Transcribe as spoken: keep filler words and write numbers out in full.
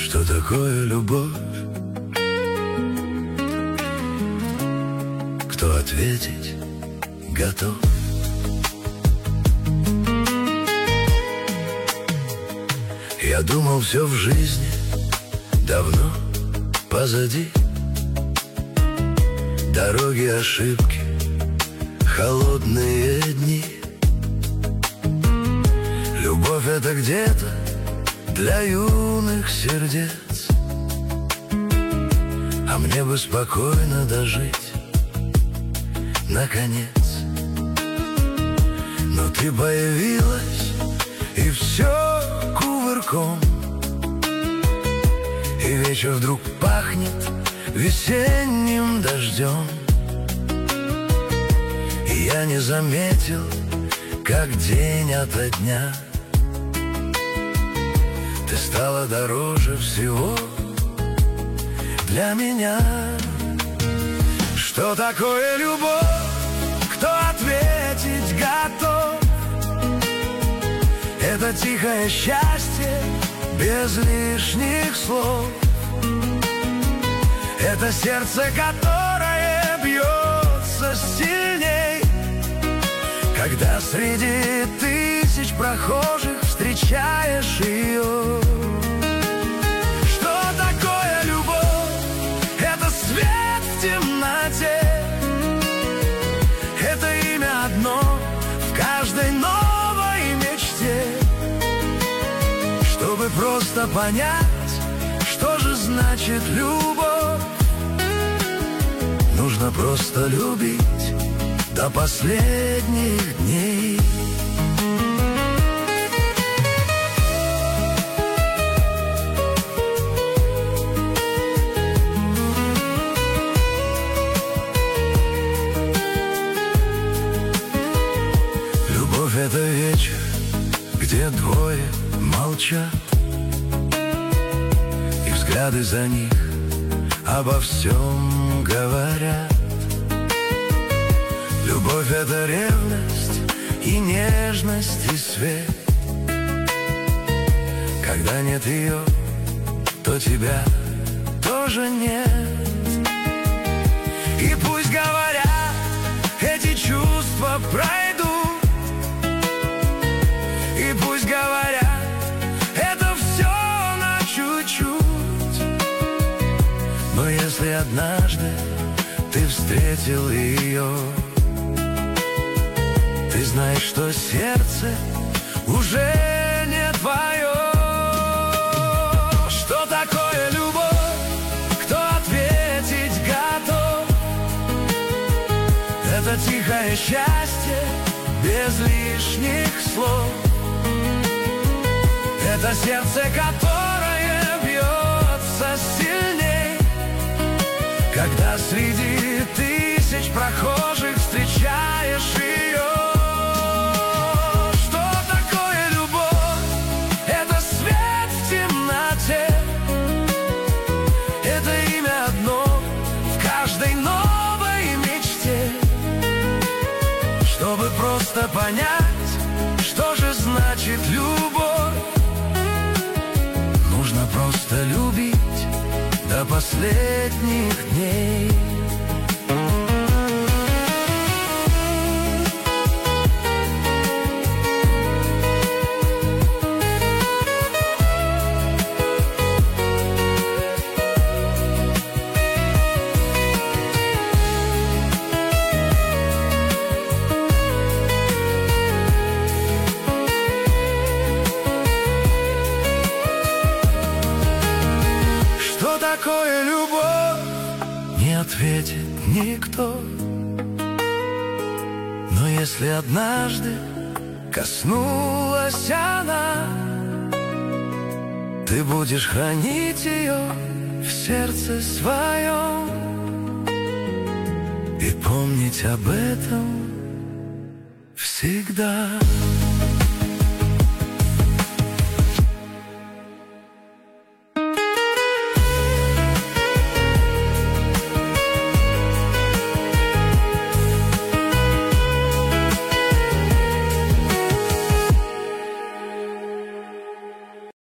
Что такое любовь? Кто ответить готов? Я думал, все в жизни давно позади. Дороги, ошибки, холодные дни. Любовь — это где-то для юных сердец, а мне бы спокойно дожить, наконец. Но ты появилась, и все кувырком, и вечер вдруг пахнет весенним дождем. И я не заметил, как день ото дня ты стала дороже всего для меня. Что такое любовь? Кто ответить готов? Это тихое счастье без лишних слов. Это сердце, которое бьется сильней, когда среди тысяч прохожих встречаешь ее. Что такое любовь? Это свет в темноте. Это имя одно в каждой новой мечте. Чтобы просто понять, что же значит любовь, нужно просто любить до последних дней. Любовь — это вечер, где двое молчат, и взгляды за них обо всем говорят. Любовь — это ревность и нежность, и свет. Когда нет ее, то тебя тоже нет. И пусть говорят, эти чувства пройдут, и пусть говорят, это все на чуть-чуть. Но если однажды ты встретил ее, ты знаешь, что сердце уже не твое. Что такое любовь? Кто ответить готов? Это тихое счастье без лишних слов. Это сердце, которое бьется сильней, когда среди тысяч прохожих встречаешь ее. Чтобы просто понять, что же значит любовь, нужно просто любить до последних дней. Такое любовь, не ответит никто. Но если однажды коснулась она, ты будешь хранить ее в сердце своем и помнить об этом всегда.